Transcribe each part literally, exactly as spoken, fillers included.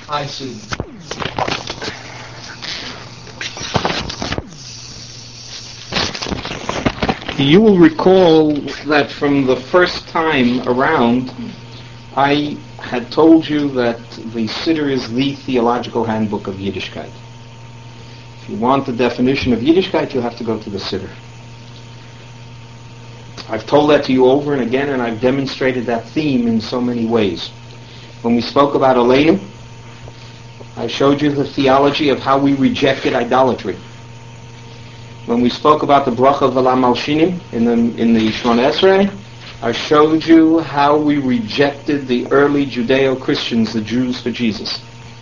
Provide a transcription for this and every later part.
I see. You will recall that from the first time around, I had told you that the Siddur is the theological handbook of Yiddishkeit. If you want the definition of Yiddishkeit, you have to go to the Siddur. I've told that to you over and again, and I've demonstrated that theme in so many ways. When we spoke about Aleinu, I showed you the theology of how we rejected idolatry. When we spoke about the bracha v'la malshinim in the in the Shemona Esrei, I showed you how we rejected the early Judeo-Christians, the Jews for Jesus.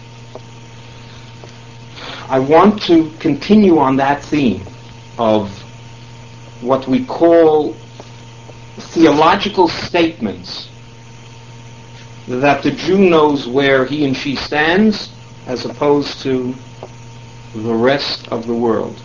I want to continue on that theme of what we call theological statements that the Jew knows where he and she stands as opposed to the rest of the world.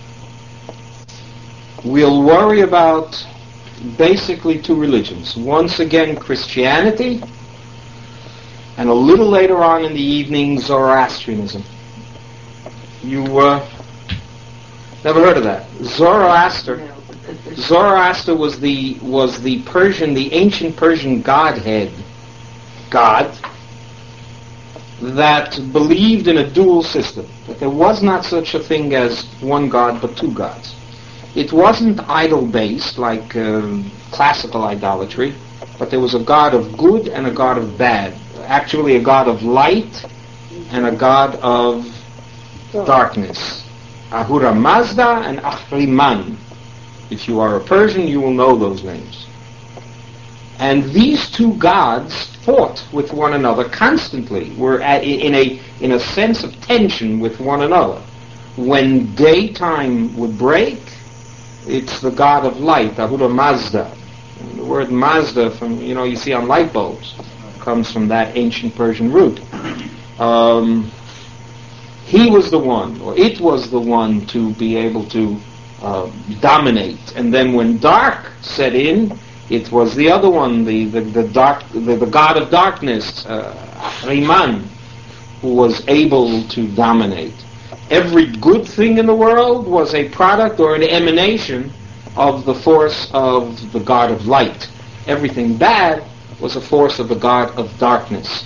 We'll worry about basically two religions. Once again, Christianity, and a little later on in the evening, Zoroastrianism. You uh, never heard of that? Zoroaster. Zoroaster was the was the Persian, the ancient Persian godhead, God, that believed in a dual system, that there was not such a thing as one God but two gods. It wasn't idol-based like uh, classical idolatry, but there was a God of good and a God of bad. Actually, a God of light and a God of darkness. Ahura Mazda and Ahriman. If you are a Persian, you will know those names. And these two gods fought with one another constantly, were at, in a in a sense of tension with one another. When daytime would break, it's the God of light, Ahura Mazda. And the word Mazda, from you know you see on light bulbs, comes from that ancient Persian root. Um, he was the one, or it was the one, to be able to uh, dominate. And then when dark set in, it was the other one, the the, the dark, the, the God of darkness, uh, Ahriman, who was able to dominate. Every good thing in the world was a product or an emanation of the force of the God of light. Everything bad was a force of the God of darkness.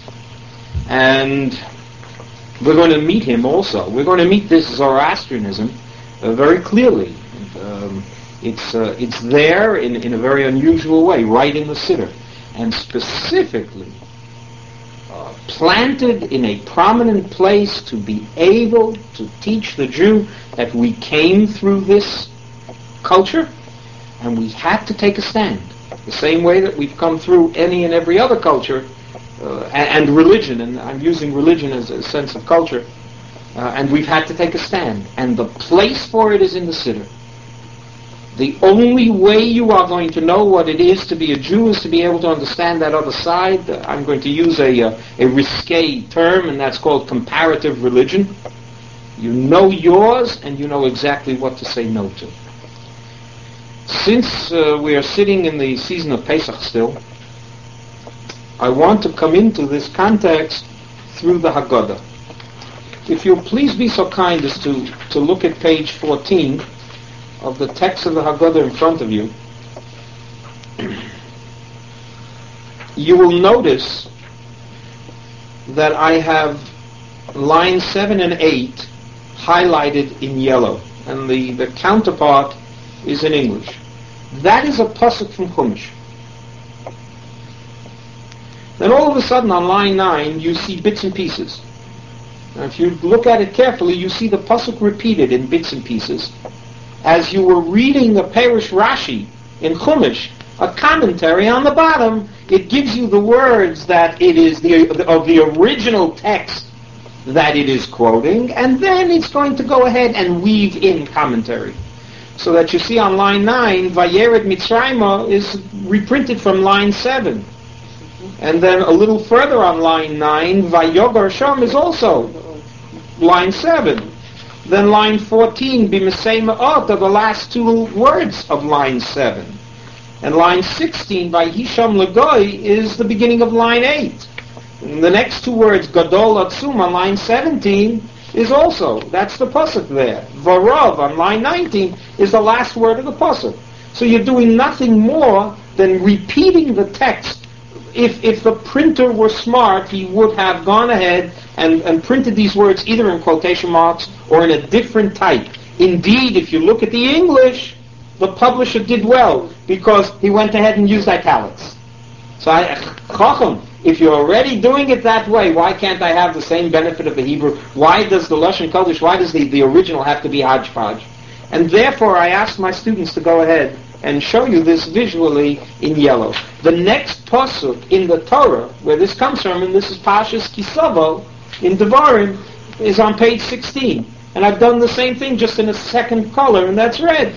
And we're going to meet him also. We're going to meet this Zoroastrianism uh, very clearly. Um, it's uh, it's there in, in a very unusual way, right in the Siddur. And specifically uh, planted in a prominent place to be able to teach the Jew that we came through this culture and we had to take a stand. The same way that we've come through any and every other culture uh, and, and religion, and I'm using religion as a sense of culture, uh, and we've had to take a stand. And the place for it is in the Siddur. The only way you are going to know what it is to be a Jew is to be able to understand that other side. Uh, I'm going to use a, uh, a risque term, and that's called comparative religion. You know yours, and you know exactly what to say no to. Since uh, we are sitting in the season of Pesach still, I want to come into this context through the Haggadah. If you'll please be so kind as to, to look at page fourteen of the text of the Haggadah in front of you, you will notice that I have lines seven and eight highlighted in yellow, and the, the counterpart is in English. That is a pasuk from Chumash. Then all of a sudden on line nine you see bits and pieces. Now if you look at it carefully, you see the pasuk repeated in bits and pieces. As you were reading the Perush Rashi in Chumash, a commentary on the bottom, it gives you the words that it is the of the original text that it is quoting, and then it's going to go ahead and weave in commentary. So that you see on line nine, Vayered Mitzrayma is reprinted from line seven. And then a little further on line nine, Vayogar Sham is also line seven. Then line fourteen, B'Mesei Ma'ot, are the last two words of line seven. And line sixteen, Vayisham Lagoy, is the beginning of line eight. And the next two words, Gadol Atzum, on line seventeen, is also, that's the pasuk there. Varav, on line nineteen, is the last word of the pasuk. So you're doing nothing more than repeating the text. If if the printer were smart, he would have gone ahead and, and printed these words either in quotation marks or in a different type. Indeed, if you look at the English, the publisher did well, because he went ahead and used italics. So, I, Chacham, if you're already doing it that way, why can't I have the same benefit of the Hebrew? Why does the Lashon Kodesh, why does the, the original have to be hodgepodge? And therefore, I asked my students to go ahead and show you this visually in yellow. The next pasuk in the Torah, where this comes from, and this is Pashas Kisavo in Devarim, is on page sixteen. And I've done the same thing, just in a second color, and that's red.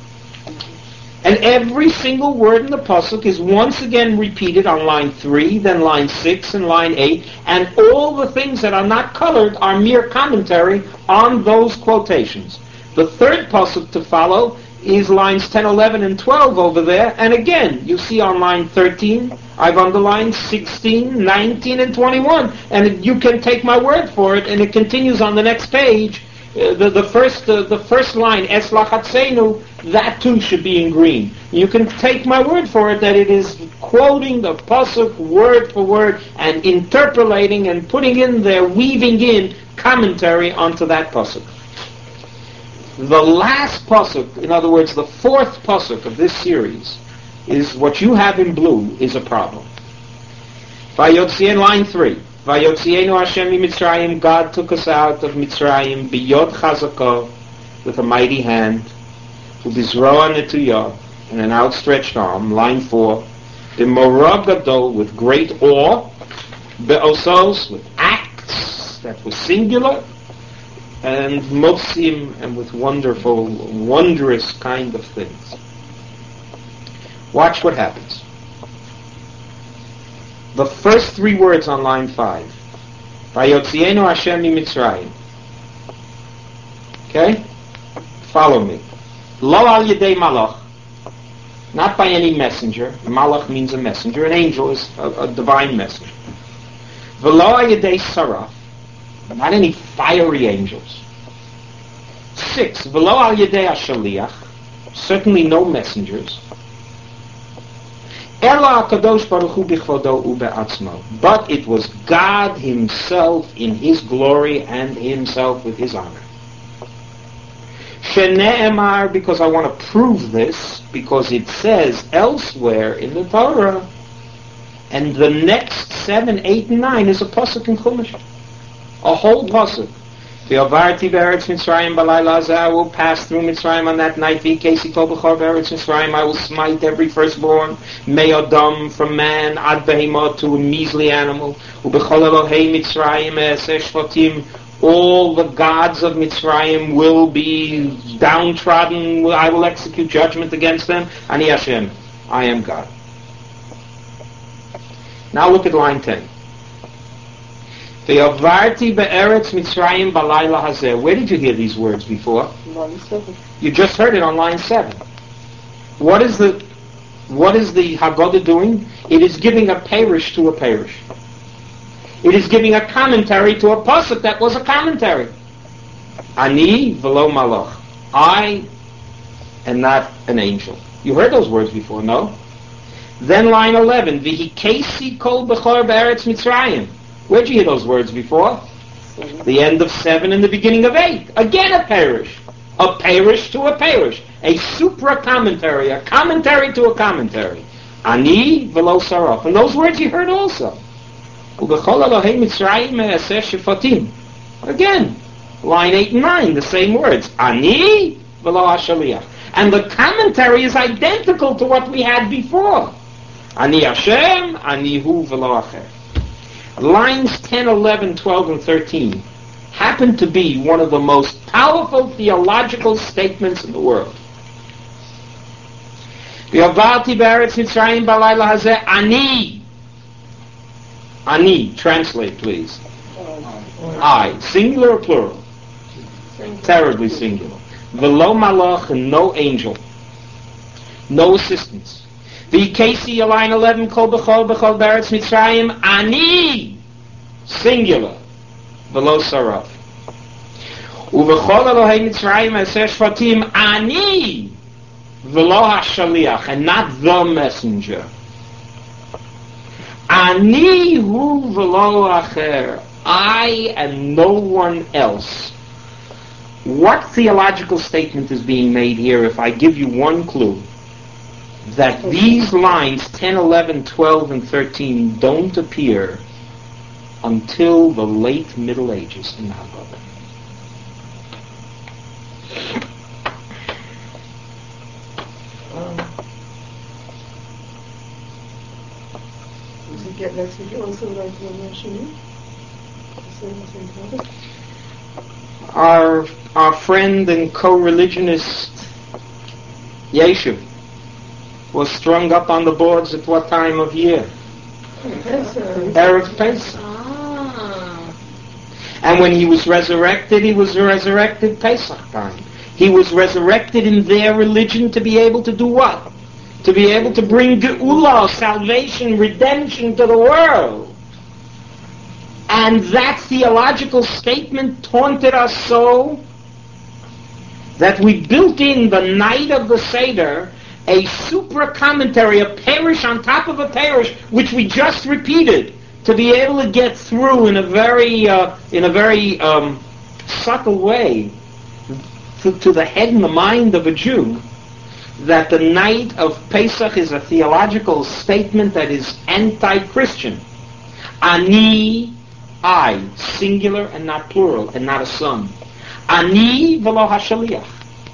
And every single word in the pasuk is once again repeated on line three, then line six, and line eight, and all the things that are not colored are mere commentary on those quotations. The third pasuk to follow is lines ten, eleven, and twelve over there, and again, you see on line thirteen, I've underlined sixteen, nineteen, and twenty-one, and you can take my word for it, and it continues on the next page. Uh, the, the first uh, the first line, Es Lachatzenu, that too should be in green. You can take my word for it that it is quoting the pasuk word for word and interpolating and putting in there, weaving in commentary onto that pasuk. The last pasuk, in other words, the fourth pasuk of this series, is what you have in blue is a problem. Vayotzien, line three. Vayotzienu Hashem miMitzrayim, God took us out of Mitzrayim, biyod chazakah, with a mighty hand, ubizroa netuyah, and an outstretched arm, line four, b'morah gadol, with great awe, be'osos, with acts that were singular, and mosim, and with wonderful, wondrous kind of things. Watch what happens. The first three words on line five. Vayotzienu Hashem miMitzrayim. Okay? Follow me. Lo al yedei malach. Not by any messenger. Malach means a messenger. An angel is a, a divine messenger. V'lo al yedei saraf. Not any fiery angels. Six. V'lo al yedei hashaliach. Certainly no messengers. Ela HaKadosh Baruch Hu B'chvodo U'Be'atzmo. But it was God Himself in His glory and Himself with His honor. Shene'emar, because I want to prove this, because it says elsewhere in the Torah, and the next seven, eight, and nine is a pasuk in Chumash. A whole pasuk. V'yovarti be'eretz Mitzrayim b'layla hazeh, I will pass through Mitzrayim on that night. V'yikesi kol b'chor be'eretz Mitzrayim, I will smite every firstborn, me'odam, from man, ad behemot, to a measly animal. U'b'chol Elohei Mitzrayim e'aseh shvatim, all the gods of Mitzrayim will be downtrodden. I will execute judgment against them. Ani Hashem, I am God. Now look at line ten. Ve'avarti be'eretz Mitzrayim b'layla hazeh. Where did you hear these words before? Line seven. You just heard it on line seven. What is the what is the Haggadah doing? It is giving a parish to a parish. It is giving a commentary to a pasuk that was a commentary. Ani v'lo malach. I am not an angel. You heard those words before, no? Then line eleven. V'hikesi kol b'chor be'eretz Mitzrayim. Where'd you hear those words before? Seven. The end of seven and the beginning of eight. Again a parish. A parish to a parish. A supra-commentary. A commentary to a commentary. Ani v'lo saraf. And those words you heard also. U'bechol Elohei Mitzrayim e'aseh shefatim. Again, line eight and nine, the same words. Ani v'lo hashaliach. And the commentary is identical to what we had before. Ani Hashem, ani hu v'lo acher. Lines ten, eleven, twelve, and thirteen happen to be one of the most powerful theological statements in the world. V'yavarti be'eretz Mitzrayim b'layla hazeh ani. Ani, translate please. I, singular or plural? Singular. Terribly singular. V'lo malach, and no angel. No assistance. V'yikesi, line eleven, kol b'chol b'chol be'eretz Mitzrayim, ani singular, v'lo sarav. Uv'chol Elohei Mitzrayim aseh shvatim ani, v'lo hashaliach, and not the messenger. Ani hu v'lo acher, I and no one else. What theological statement is being made here if I give you one clue? That these lines ten, eleven, twelve, and thirteen don't appear until the late Middle Ages in the Haggadah. Um, does it get message also like you mentioned? Our our friend and co-religionist Yeshu was strung up on the boards at what time of year? Erev Pesach. Ah. And when he was resurrected, he was resurrected Pesach time. He was resurrected in their religion to be able to do what? To be able to bring Geula, salvation, redemption to the world. And that theological statement taunted us so that we built in the night of the Seder a supra commentary, a parish on top of a parish, which we just repeated, to be able to get through in a very, uh, in a very um, subtle way to, to the head and the mind of a Jew, that the night of Pesach is a theological statement that is anti-Christian. Ani, I, singular and not plural, and not a sum. Ani v'lo hashaliach.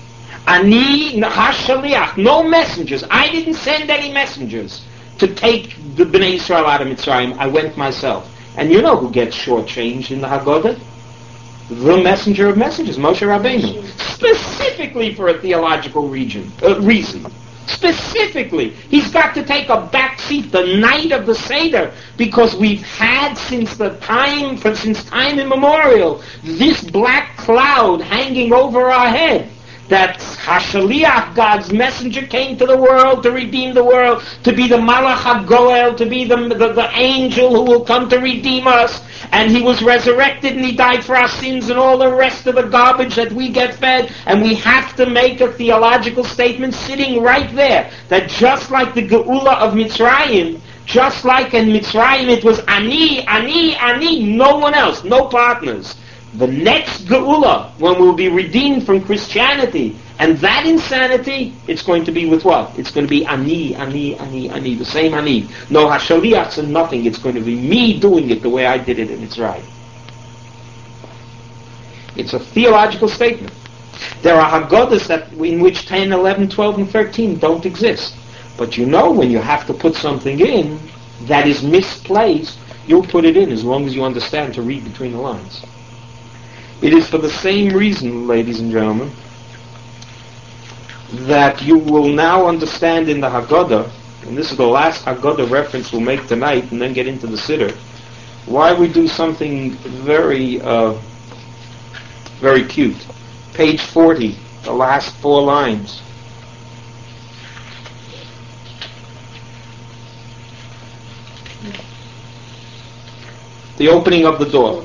Ani hashaliach, no messengers. I didn't send any messengers to take the Bnei Yisrael out of Mitzrayim. I went myself. And you know who gets shortchanged in the Haggadah? The messenger of messages, Moshe Rabbeinu. Specifically for a theological region, uh, reason. Specifically, he's got to take a back seat the night of the Seder, because we've had since the time, for, since time immemorial, this black cloud hanging over our head. That Hashaliach, God's messenger, came to the world to redeem the world, to be the Malach HaGoel, to be the, the, the angel who will come to redeem us. And he was resurrected and he died for our sins and all the rest of the garbage that we get fed. And we have to make a theological statement sitting right there, that just like the Geula of Mitzrayim, just like in Mitzrayim it was Ani, Ani, Ani, no one else, no partners. The next Geula, when we'll be redeemed from Christianity and that insanity, it's going to be with what? It's going to be Ani, Ani, Ani, Ani, the same Ani. No Hashaliachs and nothing. It's going to be me doing it the way I did it, and it's right. It's a theological statement. There are Haggadahs that, in which ten, eleven, twelve, and thirteen don't exist. But you know when you have to put something in that is misplaced, you'll put it in as long as you understand to read between the lines. It is for the same reason, ladies and gentlemen, that you will now understand in the Haggadah, and this is the last Haggadah reference we'll make tonight and then get into the Siddur, why we do something very, uh, very cute. Page forty, the last four lines. The opening of the door.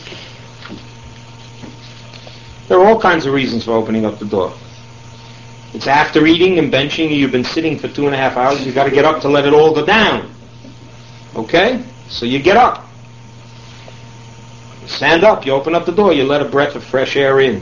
There are all kinds of reasons for opening up the door. It's after eating and benching, you've been sitting for two and a half hours, you've got to get up to let it all go down. Okay? So you get up. You stand up, you open up the door, you let a breath of fresh air in.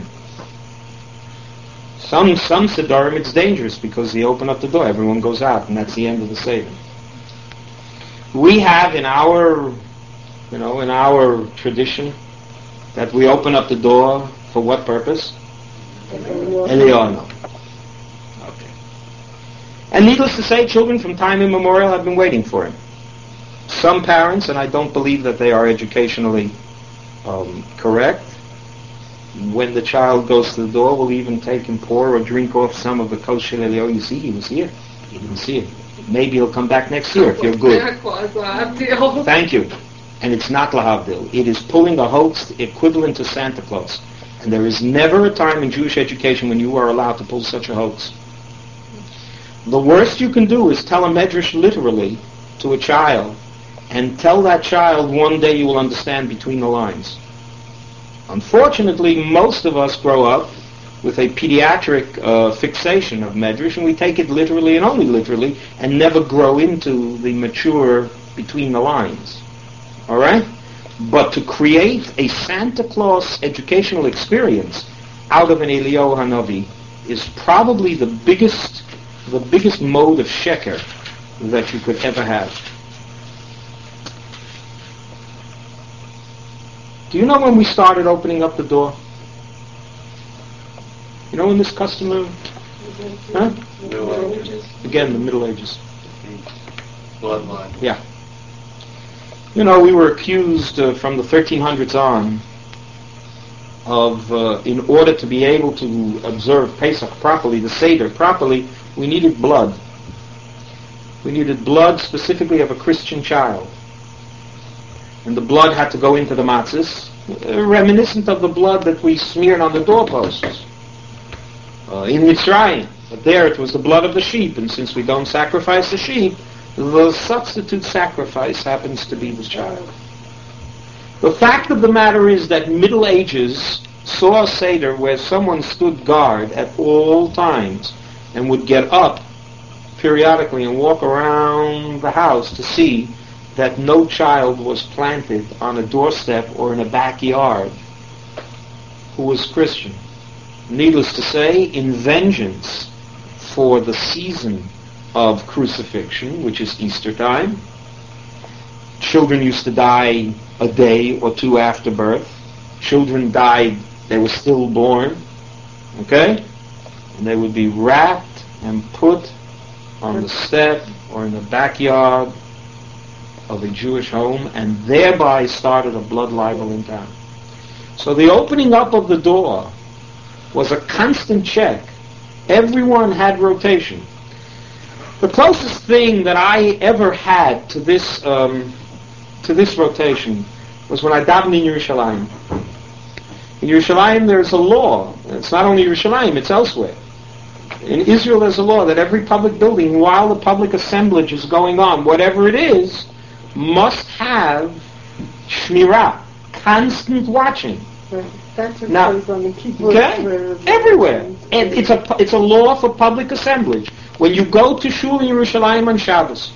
Some some Siddurim, it's dangerous because you open up the door, everyone goes out, and that's the end of the Seder. We have in our, you know, in our tradition, that we open up the door. For what purpose? Eliyahu. Okay. And needless to say, children from time immemorial have been waiting for him. Some parents, and I don't believe that they are educationally um, correct, when the child goes to the door, will even take and pour or drink off some of the kosher Eliyahu. You see, he was here. You didn't see it. Maybe he'll come back next year if you're good. Thank you. And it's not lahavdil. It is pulling a hoax equivalent to Santa Claus. And there is never a time in Jewish education when you are allowed to pull such a hoax. The worst you can do is tell a medrash literally to a child, and tell that child one day you will understand between the lines. Unfortunately, most of us grow up with a pediatric uh, fixation of Medrash, and we take it literally and only literally, and never grow into the mature between the lines. All right? But to create a Santa Claus educational experience out of an Eliyahu Hanavi is probably the biggest, the biggest mode of sheker that you could ever have. Do you know when we started opening up the door? You know when this customer... Huh? Middle Ages. Again, the Middle Ages. Bloodline. Yeah. You know, we were accused uh, from the thirteen hundreds on of, uh, in order to be able to observe Pesach properly, the Seder properly, we needed blood. We needed blood specifically of a Christian child. And the blood had to go into the matzahs, uh, reminiscent of the blood that we smeared on the doorposts uh, in Mitzrayim. But there it was the blood of the sheep, and since we don't sacrifice the sheep, the substitute sacrifice happens to be the child. The fact of the matter is that Middle Ages saw a Seder where someone stood guard at all times and would get up periodically and walk around the house to see that no child was planted on a doorstep or in a backyard who was Christian. Needless to say, in vengeance for the season of crucifixion, which is Easter time, children used to die a day or two after birth. Children died, they were stillborn, okay? And they would be wrapped and put on the step or in the backyard of a Jewish home, and thereby started a blood libel in town. So the opening up of the door was a constant check. Everyone had rotation. The closest thing that I ever had to this um, to this rotation was when I davened in Yerushalayim. In Yerushalayim there's a law. It's not only Yerushalayim, it's elsewhere. In Israel there's a law that every public building, while the public assemblage is going on, whatever it is, must have shmirah, constant watching. Right. That's what Now, says on the keyboard. okay, everywhere, and it's a it's a law for public assemblage. When you go to shul in Yerushalayim on Shabbos,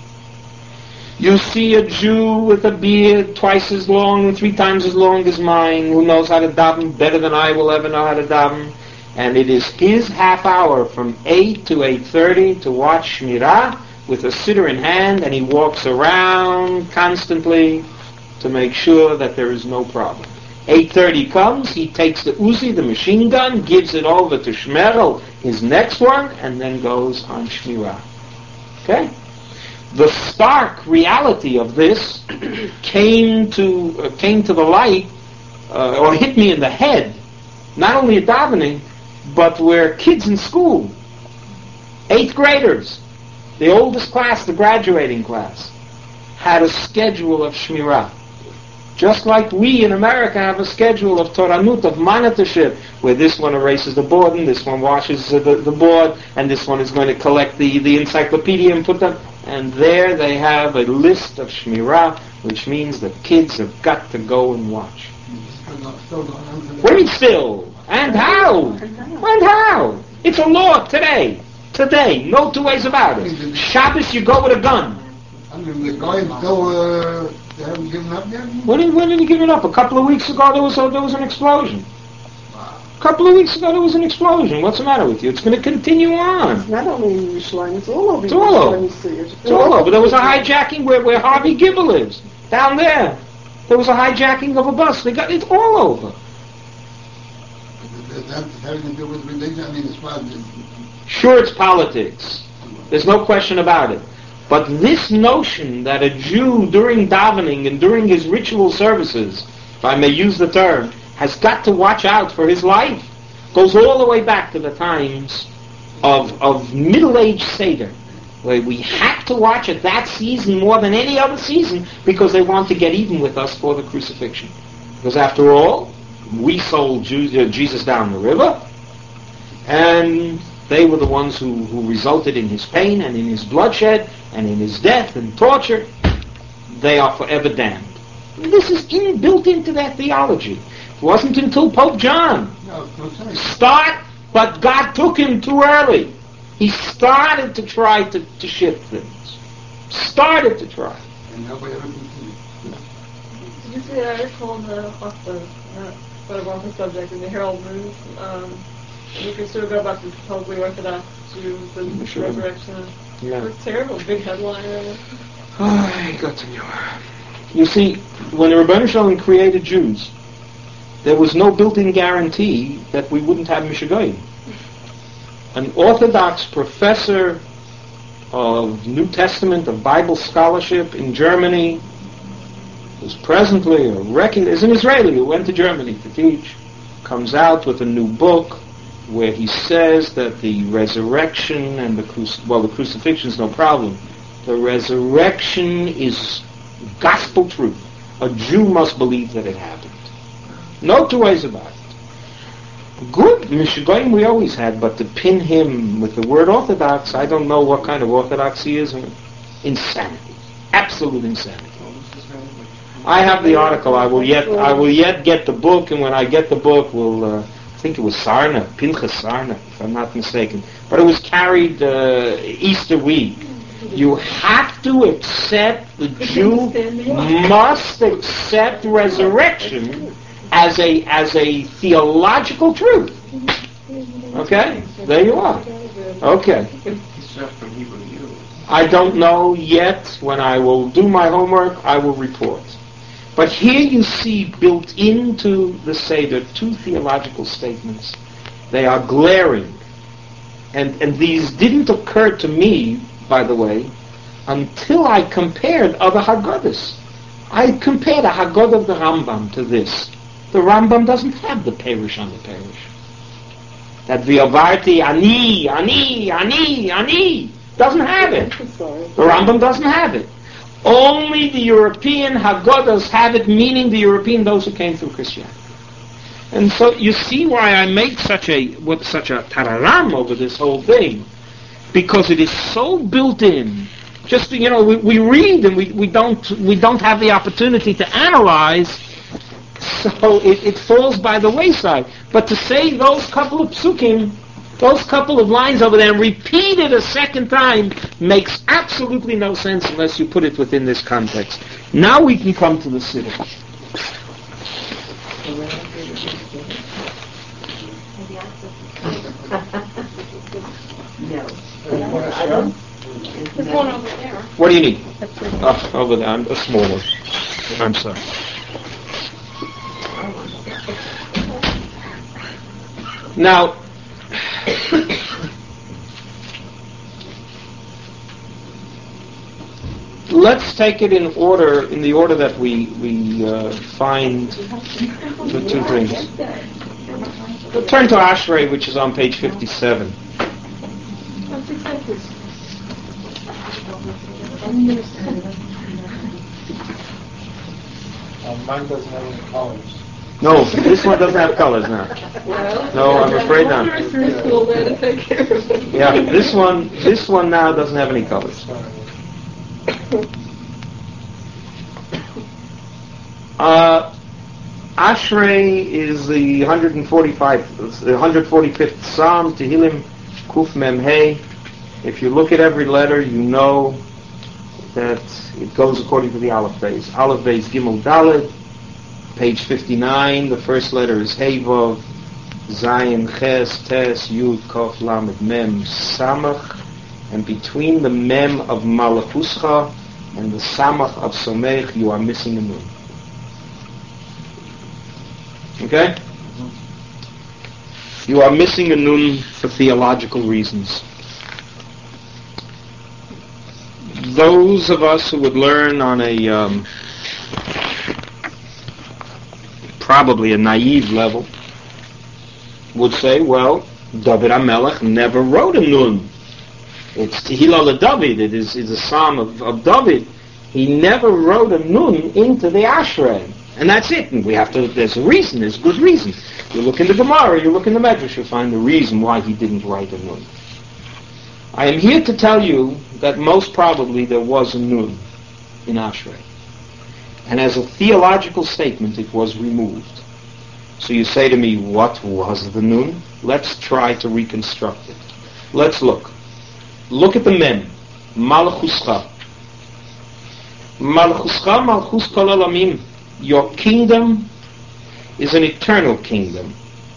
you see a Jew with a beard twice as long, three times as long as mine, who knows how to daven better than I will ever know how to daven, and it is his half hour from eight to eight thirty to watch shmirah with a siddur in hand, and he walks around constantly to make sure that there is no problem. eight thirty comes, he takes the Uzi, the machine gun, gives it over to Shmerel, his next one, and then goes on Shmirah. Okay? The stark reality of this came to uh, came to the light, uh, or hit me in the head, not only at davening, but where kids in school, eighth graders, the oldest class, the graduating class, had a schedule of Shmirah. Just like we in America have a schedule of Toranut, of monitorship, where this one erases the board, and this one washes the, the board, and this one is going to collect the, the encyclopedia and put them. And there they have a list of Shmirah, which means the kids have got to go and watch. Wait still! And how? And how? It's a law today. Today. No two ways about it. Shabbos, you go with a gun. I mean, the guys still, uh, they haven't given up yet? When did, when did he give it up? A couple of weeks ago there was a, there was an explosion. A couple of weeks ago there was an explosion. What's the matter with you? It's going to continue on. It's not only in Yerushalayim, it's all over It's all over. Yerushalayim, you see it. It's all over. There was a hijacking where, where Harvey Gibber lives. Down there. There was a hijacking of a bus. They got it all over. That's having to do with religion? I mean, it's far as... Sure, it's politics. There's no question about it. But this notion that a Jew during davening and during his ritual services, if I may use the term, has got to watch out for his life, goes all the way back to the times of, of middle-aged Seder, where we had to watch at that season more than any other season because they want to get even with us for the crucifixion. Because after all, we sold Jesus down the river, and they were the ones who, who resulted in his pain and in his bloodshed and in his death and torture. they are forever damned. This is in, built into their theology. It wasn't until Pope John No, no saying. start, but God took him too early. He started to try to, to shift things. Started to try. And nobody ever continued. Did you see that article on the, off the, uh, whatever, off the subject in the Herald News? Um, you can sort of go about the supposedly Orthodox Jews and Sure. resurrection. Yeah. It was terrible, big headline. Really. I got to know. You see, when the Rebbeinu Shalom created Jews, there was no built-in guarantee that we wouldn't have Mishagoyim. An Orthodox professor of New Testament, of Bible scholarship in Germany, who's presently a record, is an Israeli who went to Germany to teach, comes out with a new book where he says that the resurrection and the cruci- well, the crucifixion is no problem. The resurrection is gospel truth. A Jew must believe that it happened. No two ways about it. Good, Mishagoyim we always had, but to pin him with the word Orthodox, I don't know what kind of Orthodoxy is. Insanity. Absolute insanity. I have the article. I will yet I will yet get the book, and when I get the book, we'll, uh, I think it was Sarna, Pinchas Sarna, if I'm not mistaken. But it was carried uh, Easter week. You have to accept, the Jew must accept resurrection as a as a theological truth. Okay? There you are. Okay. I don't know yet. When I will do my homework, I will report. But here you see built into the Seder two theological statements. They are glaring. And, and these didn't occur to me, by the way, until I compared other Haggadahs. I compared a Haggadah of the Rambam to this. The Rambam doesn't have the parish on the parish. That V'yavarti ani, ani, ani, ani doesn't have it. The Rambam doesn't have it. Only the European Haggadahs have it, meaning the European, those who came through Christianity. And so you see why I make such a what such a tararam over this whole thing, because it is so built in. Just you know, we, we read and we, we don't we don't have the opportunity to analyze, so it, it falls by the wayside. But to say those couple of psukim, those couple of lines over there, and repeat it a second time, makes absolutely no sense unless you put it within this context. Now we can come to the Siddur. No. I don't. There's one over there. What do you need? Oh, over there. I'm a small one. I'm sorry. Now, let's take it in order, in the order that we we uh, find the two things. We'll turn to Ashrei, which is on page fifty-seven. Uh, mine doesn't have any colors. No, this one doesn't have colors now. Well, No, I'm afraid not. nursery school there to take care of it. Yeah, this one, this one now doesn't have any colors. Uh, Ashrei is the one hundred forty-five, the one hundred forty-fifth Psalm, Tehillim Kuf Mem Hey. If you look at every letter, you know that it goes according to the Aleph Beis. Aleph Beis Gimel Daled, page fifty-nine. The first letter is Hey Vav, Zayin Ches Tes Yud Kof Lamed Mem Samach, and between the Mem of Malachuscha and the Samach of Somech, you are missing a nun. Okay? You are missing a nun for theological reasons. Those of us who would learn on a um, probably a naive level would say, well, David HaMelech never wrote a nun. It's Tehillah LeDavid. It is, is a psalm of, of David. He never wrote a nun into the Ashrei. And that's it. And we have to, there's a reason, there's good reason. You look in the Gemara, you look in the Medrash, you'll find the reason why he didn't write a nun. I am here to tell you that most probably there was a nun in Ashrei. And as a theological statement, it was removed. So you say to me, what was the Nun? Let's try to reconstruct it. Let's look. Look at the Mem. Malchuscha. Malchuscha, Malchus kol olamim. Your kingdom is an eternal kingdom.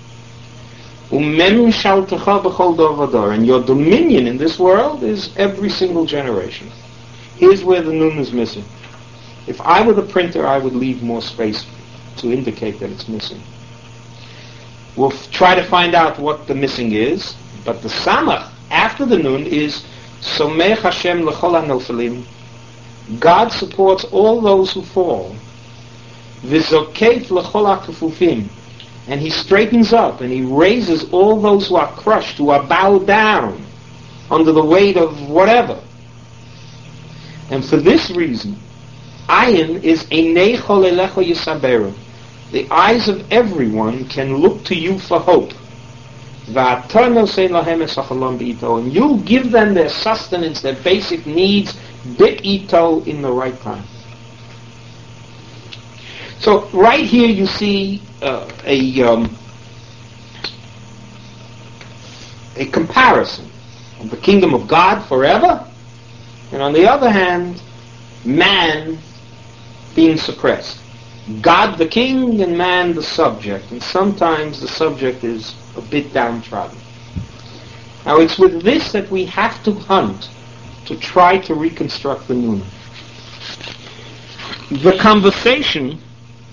Umem shaltecha b'chol dor v'dor. And your dominion in this world is every single generation. Here's where the Nun is missing. If I were the printer, I would leave more space to indicate that it's missing. We'll f- try to find out what the missing is, but the Samach after the Nun is Somech Hashem l'chol hanofelim. God supports all those who fall. V'zokef l'chol hakefufim. And He straightens up and He raises all those who are crushed, who are bowed down under the weight of whatever. And for this reason, Ayin is Einei chol elecha yisaberu. The eyes of everyone can look to you for hope. And you'll give them their sustenance, their basic needs, bi'ito, in the right time. So right here you see uh, a um, a comparison of the kingdom of God forever, and on the other hand, man being suppressed. God the king and man the subject, and sometimes the subject is a bit downtrodden. Now it's with this that we have to hunt to try to reconstruct the Nun. The conversation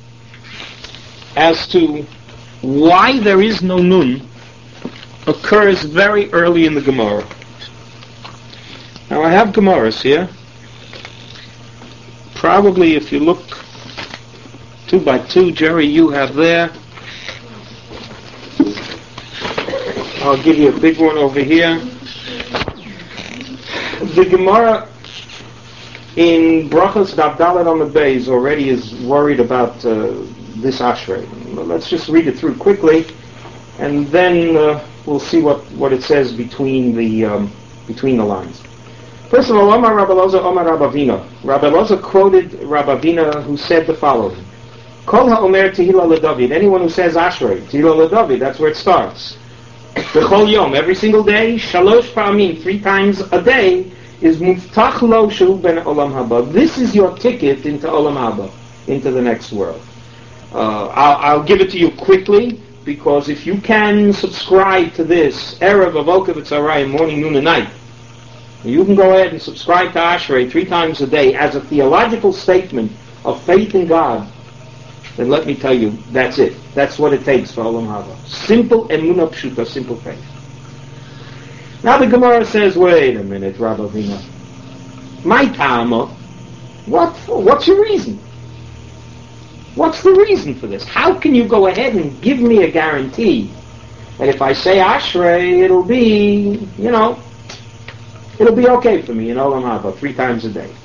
as to why there is no Nun occurs very early in the Gemara. Now I have Gemaras here. Probably if you look two by two, Jerry, you have there. I'll give you a big one over here. The Gemara in Brachos Dabdalet on the Beis already is worried about uh, this Ashrei. Let's just read it through quickly, and then uh, we'll see what, what it says between the um, between the lines. First of all, Omar Rabbi Elazar, Omar Rabbi Avina. Rabbi Elazar quoted Rabbi Avina, who said the following: Kol ha'omer tehila leDavid. Anyone who says Ashrei, tehila leDavid, that's where it starts. B'chol yom, every single day, shalosh pa'amim, three times a day, is muftach lo shehu ben olam haba. This is your ticket into olam haba, into the next world. Uh, I'll, I'll give it to you quickly, because if you can subscribe to this Erev Avokav V'Tzarayim, morning, noon, and night, you can go ahead and subscribe to Ashrei three times a day as a theological statement of faith in God, then let me tell you, that's it. That's what it takes for Olam Haba. Simple emunah pshuta, simple faith. Now the Gemara says, wait a minute, Rabbi Avina. My Tama, what for? What's your reason? What's the reason for this? How can you go ahead and give me a guarantee that if I say Ashrei, it'll be, you know, it'll be okay for me in Olam Haba three times a day?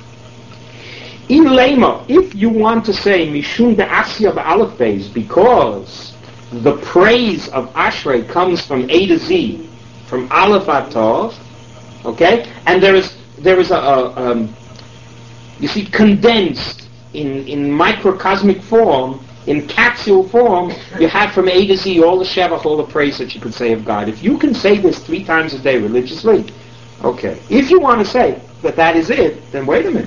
In Lema, if you want to say Mishum de Asya ba'alef beis, because the praise of Ashrei comes from A to Z, from Aleph ad Tov, okay, and there is there is a, a um, you see, condensed in in microcosmic form, in capsule form, you have from A to Z all the Shevach, all the praise that you could say of God. If you can say this three times a day religiously, okay. If you want to say that that is it, then wait a minute.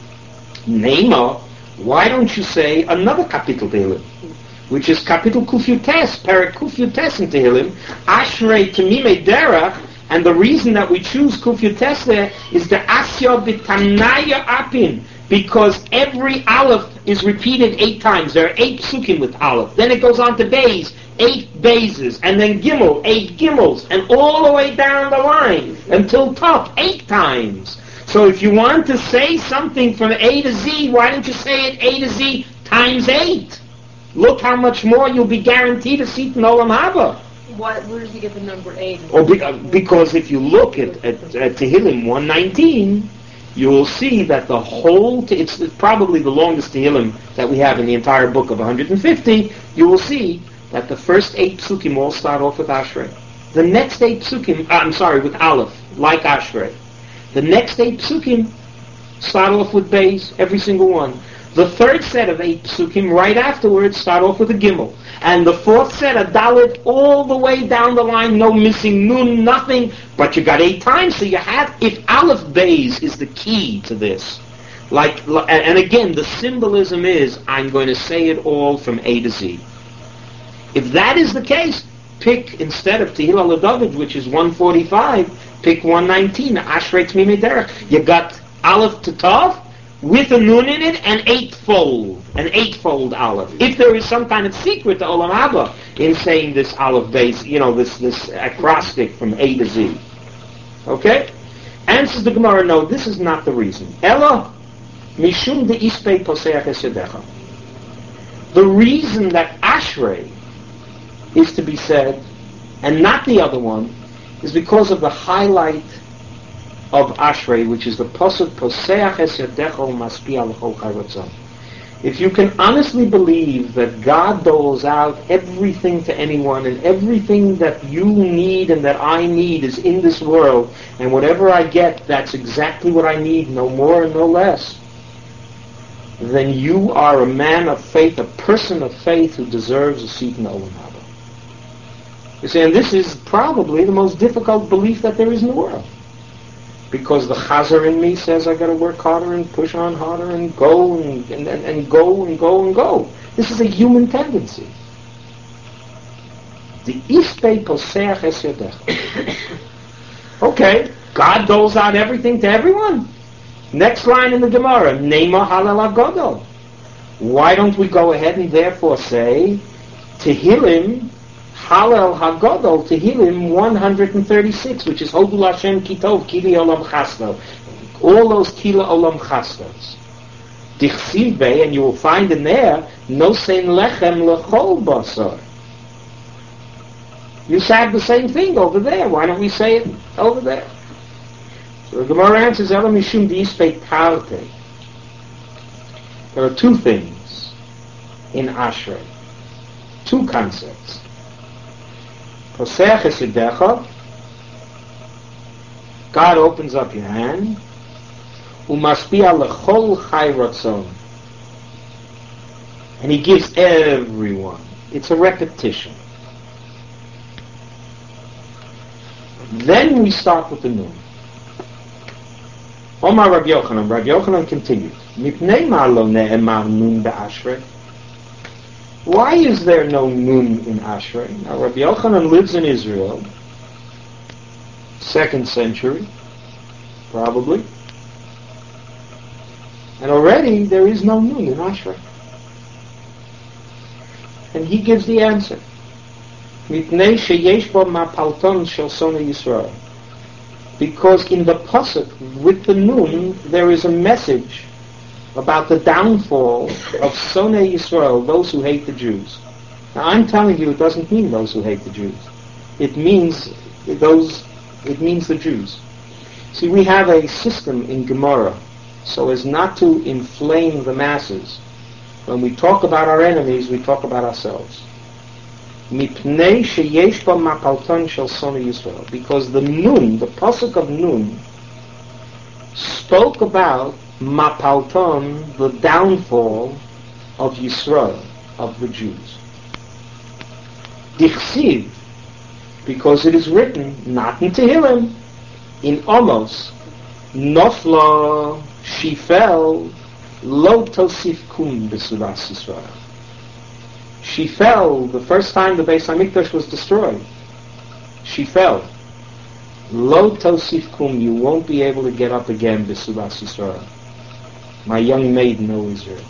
Neima, why don't you say another kapitel Tehillim, which is kapitel Kufyutes, Perek Kufyutes in Tehillim, Ashrei Temimei Derech, and the reason that we choose Kufyutes there is the Asya B'Tanaya Apin, because every Aleph is repeated eight times. There are eight psukim with Aleph. Then it goes on to Beis, eight Beises, and then Gimel, eight Gimels, and all the way down the line until Tov, eight times. So if you want to say something from A to Z, why don't you say it A to Z times eight? Look how much more you'll be guaranteed a seat in Olam Haba. Why, where does he get the number eight? Or be, uh, because if you look at, at, at Tehillim one nineteen, you will see that the whole, te- it's probably the longest Tehillim that we have in the entire book of one hundred fifty, you will see that the first eight psukim all start off with Ashrei. The next eight psukim, uh, I'm sorry, with Aleph, like Ashrei. The next eight psukim start off with Beis, every single one. The third set of eight psukim right afterwards start off with a gimel. And the fourth set of dalit all the way down the line, no missing nun, nothing. But you got eight times, so you have, if Aleph Beis is the key to this, like, and again, the symbolism is, I'm going to say it all from A to Z. If that is the case, pick, instead of Tehillah LeDavid, which is one forty-five, pick one nineteen, Ashrei Tmimei Derech. You got Aleph to Tav, with a nun in it, and eightfold, an eightfold Aleph. If there is some kind of secret to Olam Haba in saying this Aleph Beis, you know, this, this acrostic from A to Z. Okay? Answers the Gemara, no, this is not the reason. Ella, mishum de ispei poseach es yadecha. The reason that Ashrei is to be said, and not the other one, is because of the highlight of Ashrei, which is the pasuk poseach es yadecha u'maspia l'chol chai ratzon. If you can honestly believe that God doles out everything to anyone, and everything that you need and that I need is in this world, and whatever I get, that's exactly what I need, no more and no less, then you are a man of faith, a person of faith who deserves a seat in the Olam Haba. You see, and this is probably the most difficult belief that there is in the world. Because the chazer in me says I got to work harder and push on harder and go and, and, and, and go and go and go. This is a human tendency. The ispei poseach es yadecha. Okay, God doles out everything to everyone. Next line in the Gemara, Neima halal hagodol. Why don't we go ahead and therefore say Tehillim Halal Hagodol, Tehillim one thirty-six, which is Hodul Hashem Kitov Kili Olam Chasdo. All those Kila Olam Chasdos. Dichsiv Bey, and you will find in there, No Sein Lechem Lechol Basar. You said the same thing over there. Why don't we say it over there? So the Gemara answers, Ela Mishum Dispei Tarte. There are two things in Ashrei. Two concepts. Poseach es yadecha, God opens up your hand, u'maspia lechol chai ratzon, and He gives everyone. It's a repetition. Then we start with the nun. Omar Rabbi Yochanan, Rabbi Yochanan continued, Mipnei ma lo ne'emar nun be'ashrei. Why is there no nun in Ashrei? Now, Rabbi Yochanan lives in Israel, second century, probably, and already there is no nun in Ashrei. And he gives the answer. Mipnei sheyesh bo mapalton shel sonei Yisrael. Because in the pasuk with the nun there is a message about the downfall of Sonei Yisrael, those who hate the Jews. Now I'm telling you, it doesn't mean those who hate the Jews. It means those. It means the Jews. See, we have a system in Gemara, so as not to inflame the masses. When we talk about our enemies, we talk about ourselves. Mipnei sheyesh ba mapalton shel Sonei Yisrael, because the nun, the pasuk of nun, spoke about Mapalton, the downfall of Yisrael, of the Jews. Dichsiv, because it is written, not in Tehillim, in Amos, Nofla, she fell, lo tosif kum besulas Yisrael. She fell the first time the Beis HaMikdash was destroyed. She fell. Lo tosif kum, you won't be able to get up again besulas Yisrael. My young maiden, O Israel.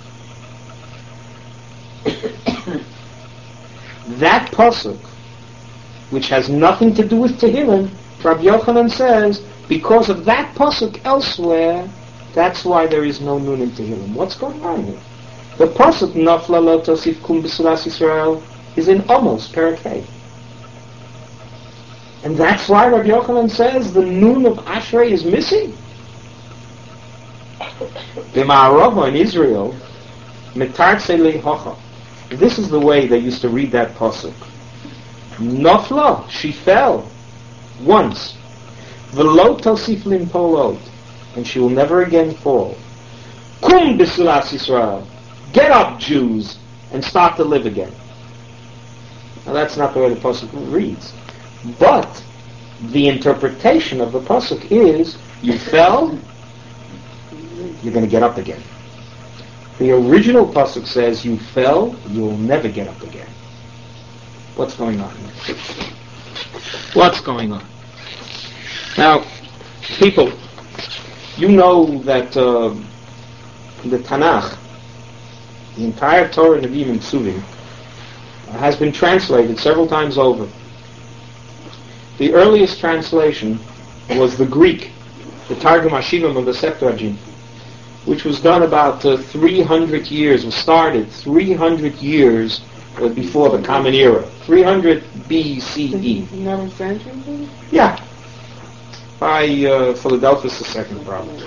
That pasuk, which has nothing to do with Tehillim, Rabbi Yochanan says, because of that pasuk elsewhere, that's why there is no nun in Tehillim. What's going on here? The pasuk Nafla lo tosif kum b'sulas Yisrael is in Amos, Parakeh. And that's why Rabbi Yochanan says the nun of Ashrei is missing. B'ma'arava in Israel, metartze lehocha. This is the way they used to read that pasuk. Nofla, she fell once. V'lo tosif limpolot, and she will never again fall. Kum b'sulas Yisrael, get up, Jews, and start to live again. Now that's not the way the pasuk reads. But the interpretation of the pasuk is, you fell, you're going to get up again. The original pasuk says, you fell, you'll never get up again. What's going on here? What's going on? Now, people, you know that uh, the Tanakh, the entire Torah, Nevi'im, and Ksuvim, has been translated several times over. The earliest translation was the Greek, the Targum Hashivim of the Septuagint, which was done about uh, three hundred years, was started three hundred years uh, before the Common Era, three hundred B C E. Another century? Yeah, by uh, Philadelphus the Second, probably.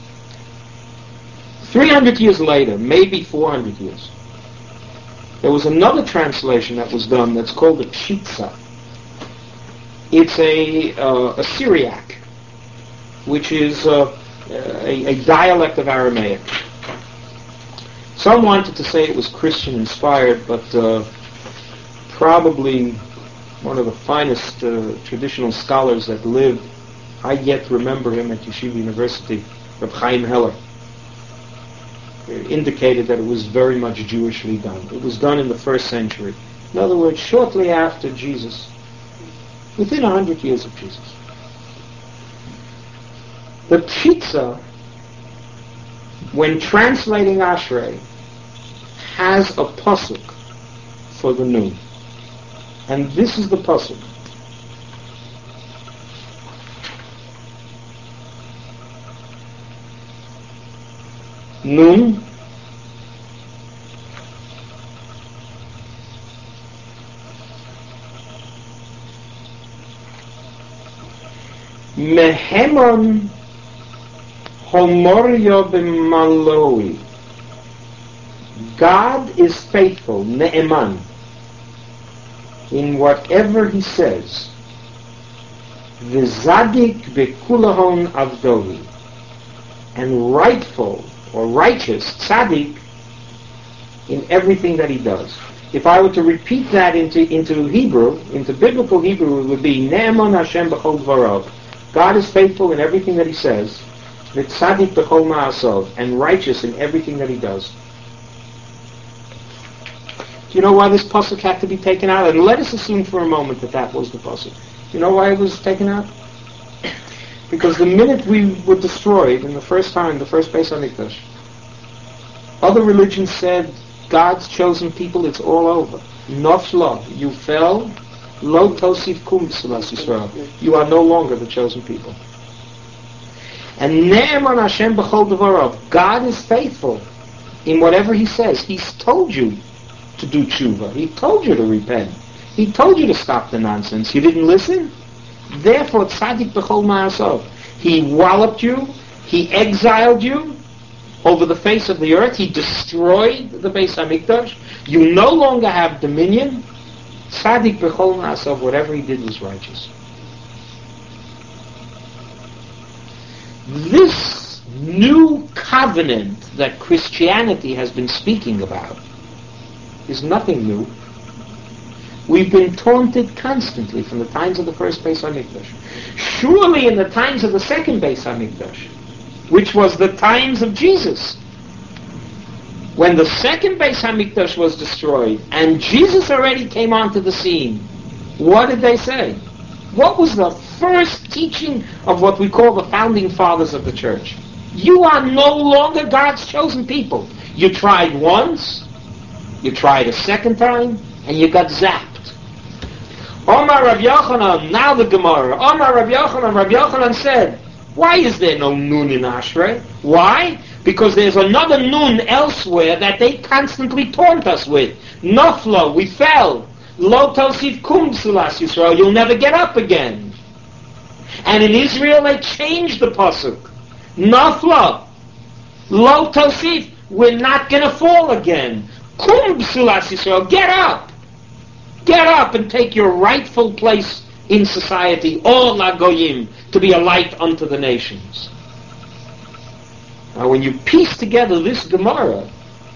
three hundred years later, maybe four hundred years, there was another translation that was done that's called the Pshitza. It's a, uh, a Syriac, which is uh, a, a dialect of Aramaic. Some wanted to say it was Christian-inspired, but uh, probably one of the finest uh, traditional scholars that lived, I yet remember him at Yeshiva University, Reb Chaim Heller, indicated that it was very much Jewishly done. It was done in the first century. In other words, shortly after Jesus, within a hundred years of Jesus. The Pshitza, when translating Ashrei, has a pasuk for the Nun. And this is the pasuk. Nun Mehemon Homorio b'maloi. God is faithful, Ne'eman, in whatever He says. V'zadik b'kulahon avdohi. And rightful, or righteous, tzaddik, in everything that He does. If I were to repeat that into, into Hebrew, into biblical Hebrew, it would be Ne'eman Hashem b'chol dvarav. God is faithful in everything that He says, v'tzadik b'chol ma'asov, and righteous in everything that He does. Do you know why this pasuk had to be taken out? And let us assume for a moment that that was the pasuk. Do you know why it was taken out? Because the minute we were destroyed in the first time, the first Beis HaMikdash, other religions said, God's chosen people, it's all over. Nofla, you fell. Lo tosif kum b'sulas Yisrael. You are no longer the chosen people. And Ne'eman Hashem b'chol devarav. God is faithful in whatever He says. He's told you to do tshuva. He told you to repent. He told you to stop the nonsense. You didn't listen? Therefore, tzaddik b'chol ma'asov. He walloped you. He exiled you over the face of the earth. He destroyed the Beis HaMikdash. You no longer have dominion. Tzaddik b'chol ma'asov, whatever He did was righteous. This new covenant that Christianity has been speaking about is nothing new. We've been taunted constantly from the times of the first Beis HaMikdash. Surely in the times of the second Beis HaMikdash, which was the times of Jesus, when the second Beis HaMikdash was destroyed and Jesus already came onto the scene, what did they say? What was the first teaching of what we call the founding fathers of the church? You are no longer God's chosen people. You tried once, you tried a second time, and you got zapped. Omar Rav Yochanan, now the Gemara. Omar Rav Yochanan, Rav Yochanan said, why is there no nun in Ashrei? Why? Because there's another nun elsewhere that they constantly taunt us with. Nofla, we fell. Lo tosif kum b'sulas Yisrael, you'll never get up again. And in Israel they changed the pasuk. Nofla, lo tosif, we're not going to fall again. Kum b'sulas Yisrael, get up. Get up and take your rightful place in society, all lagoyim, to be a light unto the nations. Now when you piece together this Gemara,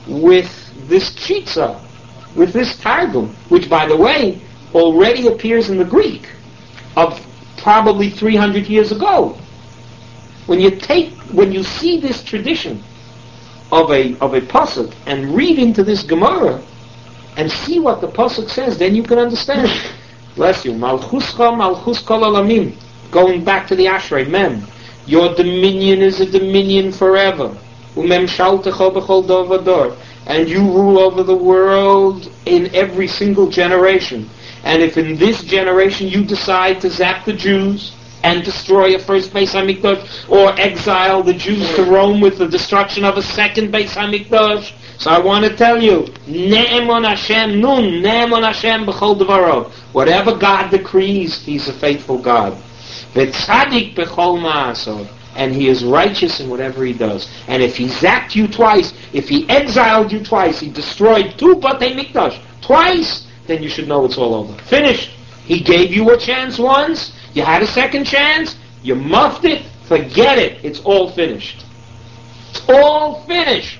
with this Chitza, with this Targum, which, by the way, already appears in the Greek of probably three hundred years ago. When you take, when you see this tradition of a of a pasuk and read into this Gemara and see what the pasuk says, then you can understand. Bless you. Malchuscha, malchus kol alamim. Going back to the Ashrei Mem. Your dominion is a dominion forever. Umem shaltecha b'chol dor v'dor. And you rule over the world in every single generation. And if in this generation you decide to zap the Jews and destroy a first Beis HaMikdash, or exile the Jews to Rome with the destruction of a second Beis HaMikdash, so I want to tell you, Ne'emon Hashem nun, Ne'emon Hashem b'chol devaro. Whatever God decrees, He's a faithful God. V'tzadik b'chol ma'asod. And He is righteous in whatever He does. And if He zapped you twice, if He exiled you twice, He destroyed two Batei Mikdash twice, then you should know it's all over. Finished. He gave you a chance once, you had a second chance, you muffed it, forget it, it's all finished. It's all finished.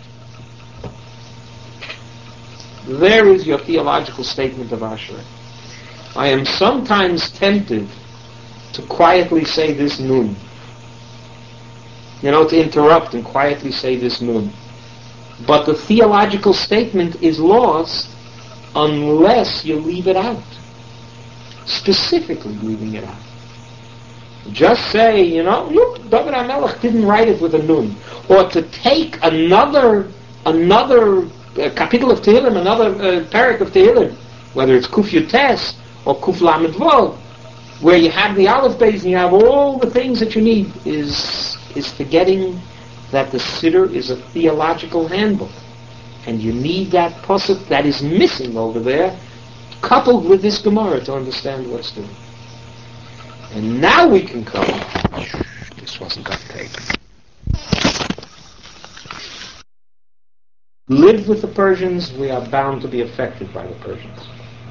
There is your theological statement of Ashrei. I am sometimes tempted to quietly say this nun. You know, to interrupt and quietly say this nun. But the theological statement is lost unless you leave it out. Specifically leaving it out. Just say, you know, look, David HaMelech didn't write it with a nun. Or to take another another uh, kapitel of Tehillim, another uh, parak of Tehillim, whether it's Kuf Yutes or Kuf Lamed Vav, where you have the Aleph Beis and you have all the things that you need, is is forgetting that the Siddur is a theological handbook. And you need that pasuk that is missing over there, coupled with this Gemara, to understand what's doing. And now we can come. This wasn't on tape. Live with the Persians, we are bound to be affected by the Persians.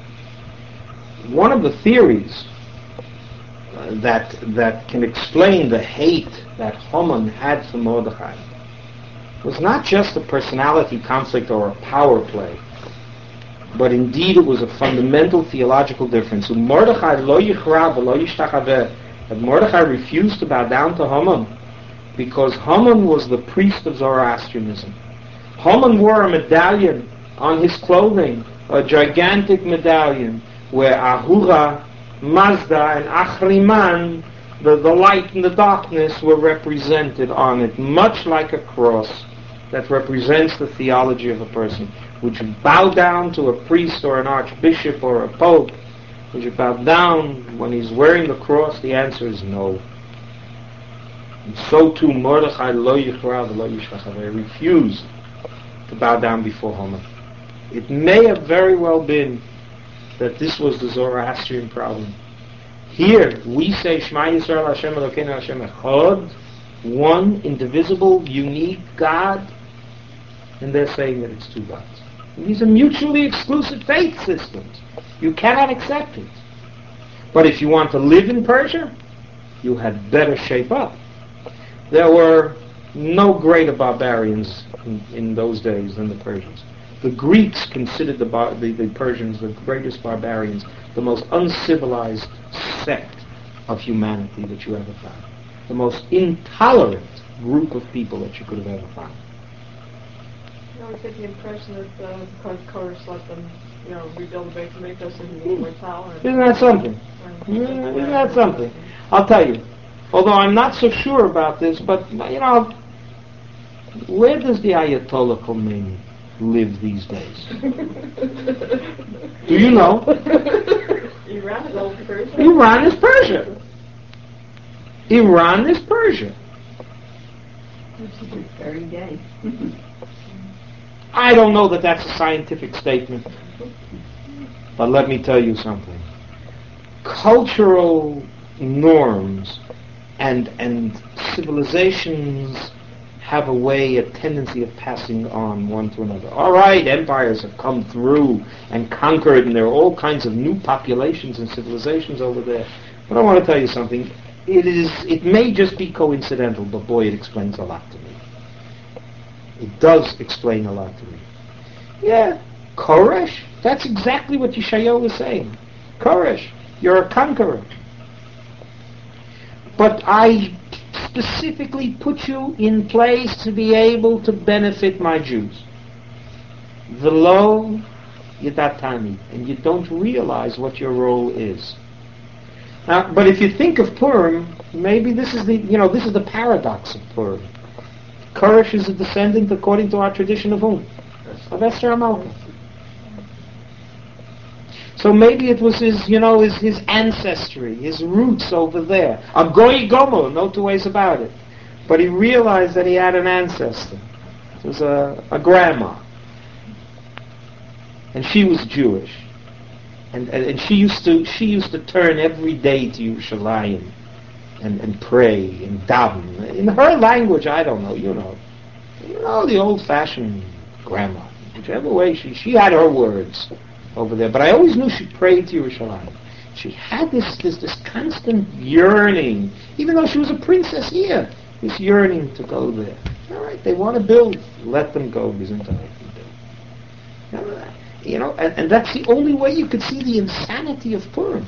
One of the theories uh, that that can explain the hate that Haman had for Mordechai was not just a personality conflict or a power play, but indeed it was a fundamental theological difference. Mordechai lo yichra v'lo yishtachaveh. That Mordechai refused to bow down to Haman because Haman was the priest of Zoroastrianism. Haman wore a medallion on his clothing, a gigantic medallion, where Ahura, Mazda, and Achriman, the, the light and the darkness, were represented on it, much like a cross that represents the theology of a person. Would you bow down to a priest or an archbishop or a pope? Would you bow down when he's wearing the cross? The answer is no. And so too Mordechai lo yichra v'lo yishtachaveh refused to bow down before Haman. It may have very well been that this was the Zoroastrian problem. Here we say Shema Yisrael Hashem Elokeinu Hashem Echad, one indivisible, unique God, and they're saying that it's two gods. And these are mutually exclusive faith systems. You cannot accept it. But if you want to live in Persia, you had better shape up. There were no greater barbarians in, in those days than the Persians. The Greeks considered the, bar, the, the Persians the greatest barbarians, the most uncivilized sect of humanity that you ever found, the most intolerant group of people that you could have ever found. I always get the impression that uh, because Koresh let them, you know, rebuild the Beit HaMikdash and be more tolerant. Isn't that something? Yeah, isn't that something? I'll tell you. Although I'm not so sure about this, but, you know, where does the Ayatollah Khomeini live these days? Do you know? Iran is old Persia. Iran is Persia. Iran is Persia. Which is very gay. I don't know that that's a scientific statement, but let me tell you something. Cultural norms and and civilizations have a way, a tendency of passing on one to another. All right, empires have come through and conquered, and there are all kinds of new populations and civilizations over there. But I want to tell you something. It is. It may just be coincidental, but boy, it explains a lot to me. It does explain a lot to me. Yeah. Koresh? That's exactly what Yeshayahu was saying. Koresh, you're a conqueror. But I specifically put you in place to be able to benefit my Jews. V'lo Yedatani. And you don't realize what your role is. Now, but if you think of Purim, maybe this is the, you know, this is the paradox of Purim. Koresh is a descendant, according to our tradition, of whom? Of Esther HaMalka. So maybe it was his, you know, his, his ancestry, his roots over there. A goy gomo, no two ways about it. But he realized that he had an ancestor. It was a, a grandma. And she was Jewish. And, and and she used to she used to turn every day to Yerushalayim and, and pray and daven. In her language, I don't know, you know. You know, the old-fashioned grandma. Whichever way, she, she had her words over there. But I always knew she prayed to Yerushalayim. She had this, this, this constant yearning, even though she was a princess here, this yearning to go there. All right, they want to build, let them go. You know, and, and that's the only way you could see the insanity of Purim.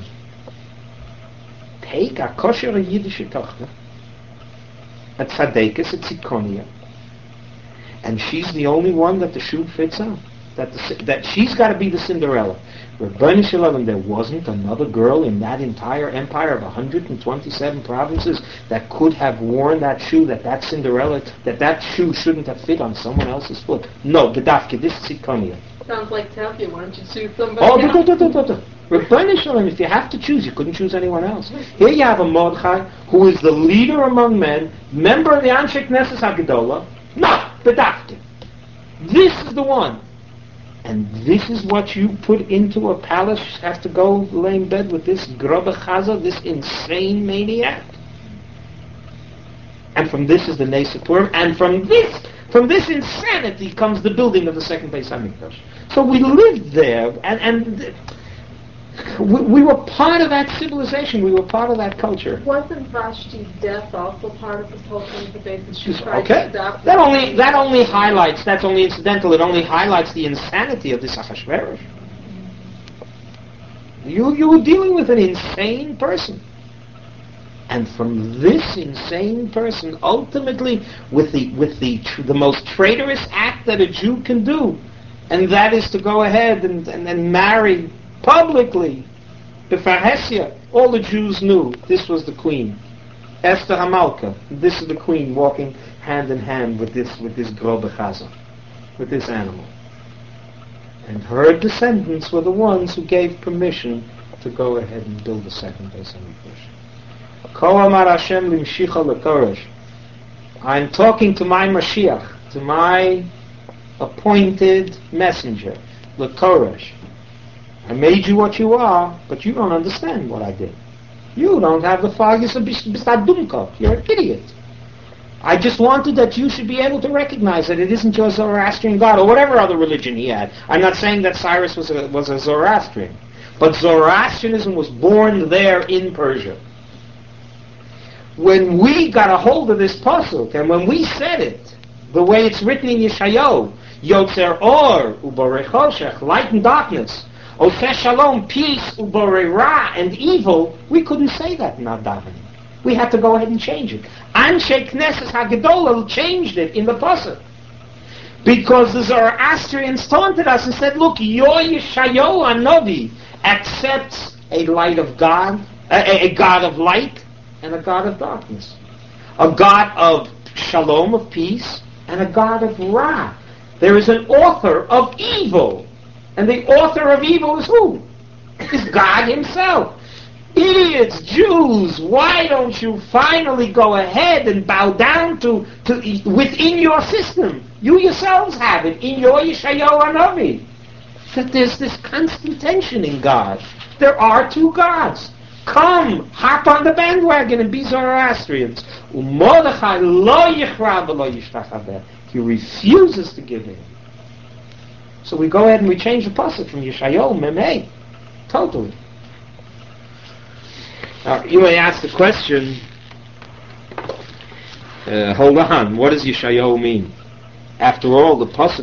Take a kosher Yiddish tochter, a tzadekes, a tzikonia, and she's the only one that the shoe fits on. That the, that she's got to be the Cinderella. Rebbeinu Shalom, there wasn't another girl in that entire empire of one hundred twenty-seven provinces that could have worn that shoe, that that Cinderella, that that shoe shouldn't have fit on someone else's foot. No, Gedafke, this is tzikonia. Sounds like Tafia. Why don't you choose somebody Oh, else? do, do, do, do, do. Rebbeinu Shalom, if you have to choose, you couldn't choose anyone else. Here you have a Mordechai who is the leader among men, member of the Anshe Knesset HaGedolah. No, Gedafke. This is the one. And this is what you put into a palace, have to go lay in bed with this grobe chaza, this insane maniac. And from this is the Nes Purim, and from this, from this insanity comes the building of the second Beis Hamikdash. So we lived there, and, and we, we were part of that civilization, we were part of that culture. Wasn't Vashti's death also part of this whole thing, the basis she tried Okay, to adopt? that only that only highlights, that's only incidental, it only highlights the insanity of this Achashverosh. You, you were dealing with an insane person. And from this insane person, ultimately, with the with the tr- the most traitorous act that a Jew can do, and that is to go ahead and, and, and marry publicly, Befarhesia, all the Jews knew this was the queen, Esther HaMalka. This is the queen walking hand in hand with this with this grobe chaza, with this animal. And her descendants were the ones who gave permission to go ahead and build the second Beis Hamikdash. I'm talking to my Mashiach, to my appointed messenger, L'Koresh. I made you what you are, but you don't understand what I did. You don't have the fagus of Bistadumkop. You're an idiot. I just wanted that you should be able to recognize that it isn't your Zoroastrian God, or whatever other religion he had. I'm not saying that Cyrus was a, was a Zoroastrian, but Zoroastrianism was born there in Persia. When we got a hold of this pasuk, and when we said it, the way it's written in Yeshayahu, Yotzer Or, Uborei Choshech, light and darkness, Oseh Shalom, peace, Uborei Ra, and evil, we couldn't say that in our davening. We had to go ahead and change it. Anshe Knesset HaGedolah changed it in the pasuk. Because the Zoroastrians taunted us and said, look, your Yeshayahu Hanavi accepts a light of God, a, a God of light, and a God of darkness. A God of shalom, of peace, and a God of Ra. There is an author of evil. And the author of evil is who? Is God himself. Idiots, Jews, why don't you finally go ahead and bow down to, to within your system? You yourselves have it in your Yeshayahu Hanavi. That there's this constant tension in God. There are two gods. Come, hop on the bandwagon and be Zoroastrians. Mordechai lo yichra v'lo yishtachaveh. He refuses to give in. So we go ahead and we change the pasuk from Yeshayahu Memei. Totally. Now, you may ask the question, uh, hold on, what does Yeshayahu mean? After all, the pasuk